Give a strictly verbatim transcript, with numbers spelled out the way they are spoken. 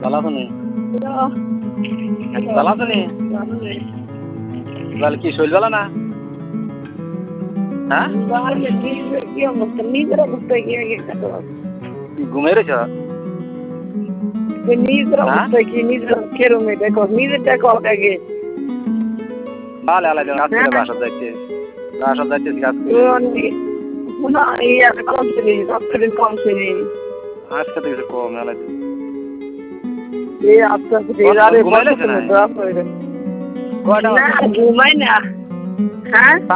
চালাছনি চালাছনি তাহলে কি শৈল বেলা না হ্যাঁ ঘুমিয়ে রয়েছ নিজের অবস্থা কি নিজের কেরমে দেখো নিজের দেখো আগে ভালো আলাই কাজ করে বাসা যাইতে বাসা যাইতে কাজ করে না ইয়া কম ছিলি সবথেকে কম ছিলি আজকে তো কিছু কম আলাই এই আস্তে আস্তে আরে ঘুমাই না ঘুমাই না হ্যাঁ